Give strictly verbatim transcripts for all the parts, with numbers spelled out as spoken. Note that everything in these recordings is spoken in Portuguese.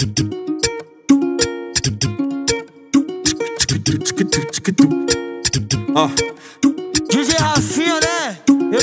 Ó, D J Rafinha, né?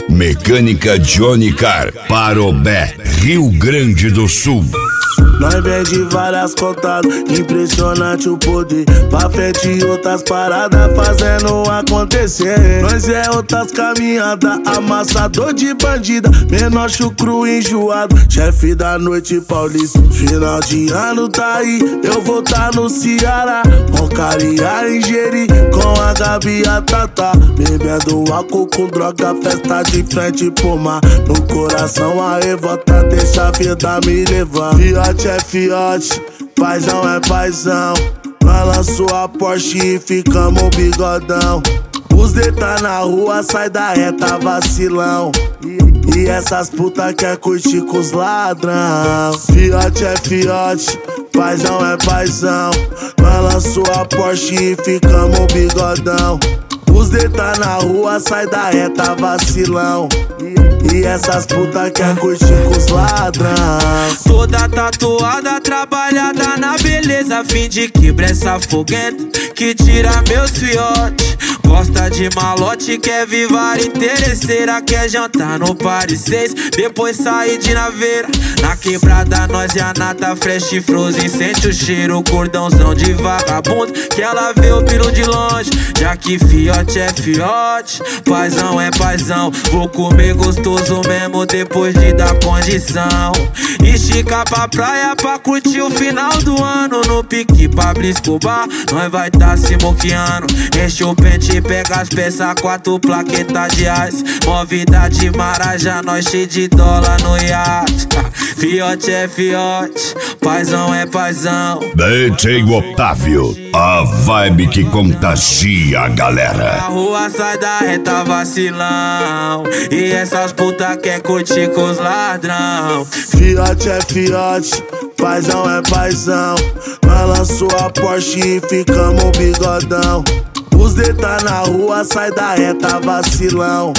Mecânica Johnny Car, Parobé, Rio Grande do Sul. Nós vende várias contadas, impressionante o poder. Pra frente e outras paradas, fazendo acontecer. Nós é outras caminhadas, amassador de bandida, menor chucro enjoado, chefe da noite paulista. Final de ano tá aí, eu vou tá no Ceará, Roncaria em Jeri, com a Gabi e a Tata, bebendo álcool com droga, festa de frente pro mar. No coração a revolta, deixa a vida me levar. Fiote é fiote, paizão é paizão. Nós lançou a Porsche e ficamos bigodão. Os D tá na rua, sai da reta vacilão. E, e essas puta quer curtir com os ladrão. Fiote é fiote, paizão é paizão. Nós lançou a Porsche e ficamos bigodão. Os D tá na rua, sai da reta vacilão. E, e essas puta quer curtir com os ladrão. Toda tatuada, trabalhada na beleza, fim de quebrar essa foguenta que tira meus fiotes. Gosta de malote, quer vivar interesseira, quer jantar no Paris seis, depois sair de naveira. Na quebrada nós e a nata fresh frozen, sente o cheiro, cordãozão de vagabundo, que ela vê o piro de longe. Já que fiote é fiote, paizão é paizão, vou comer gostoso mesmo depois de dar condição. Estica pra praia pra curtir o final do ano, no pique Pablo Escobar, nós vai tá se moqueando. Enche o pente, pega as peças, quatro plaquetas de ice, movida de Marajá, nós cheio de dólar no iate. Fiote é fiote, paizão é paizão. D J Otávio, a vibe que contagia a galera. A rua sai da reta vacilão, e essas puta quer curtir com os ladrão. Fiote é fiote, paizão é paizão. Nós lançou a Porsche e ficamos bigodão. Os D tá na rua, sai da reta vacilão.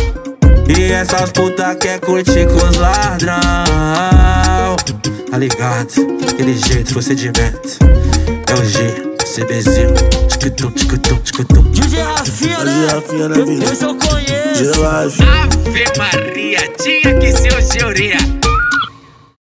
E essas puta quer curtir com os ladrão. Tá ligado? Aquele jeito, procedimento. É o G, CBzinho. Tchiquitum, tchiquitum, tchiquitum. D J Rafinha, né? D J Rafinha, né, vida? Esse eu conheço. De live. Ave Maria, tinha que ser o Georia.